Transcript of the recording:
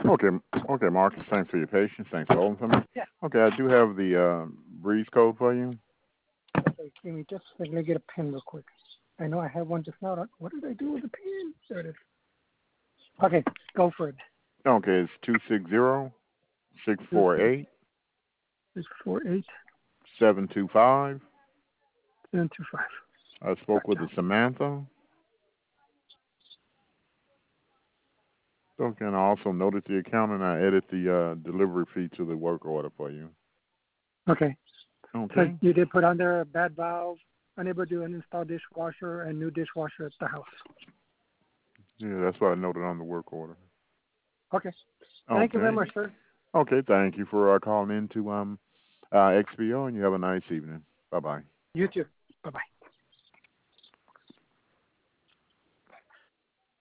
Okay, okay, Marcus. Thanks for your patience. Thanks for holding for me. Yeah. Okay, I do have the breeze code for you. Okay, give me just a second. Let me get a pen real quick. I know I have one just now. What did I do with the pen? There it is. Okay, go for it. Okay, it's 260 Two six 648 six four eight 725. 725. I spoke with the Gotcha. Samantha. Okay, and I also noted the account and I added the delivery fee to the work order for you. Okay. So Okay. you did put on there a bad valve, unable to uninstall dishwasher, and new dishwasher at the house. Yeah, that's what I noted on the work order. Okay. Thank you very Okay. much, sir. Okay, thank you for calling in to XPO, and you have a nice evening. Bye-bye. You too. Bye-bye.